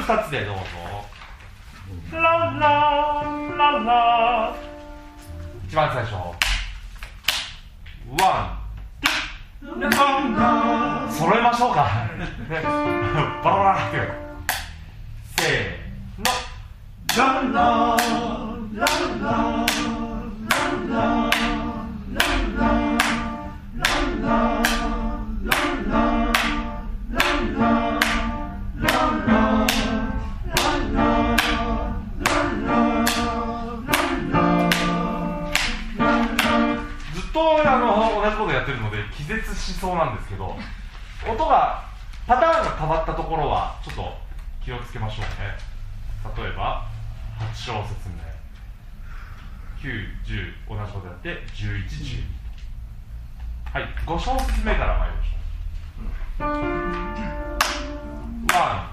2つでどうぞ。ララララ、一番最初ワン揃えましょうかバラバラってせーのラララララ同じことやってるので気絶しそうなんですけど、音がパターンが変わったところはちょっと気をつけましょうね。例えば8小節目9、10同じことやって11、12、はい、5小節目から参りましょう。ワン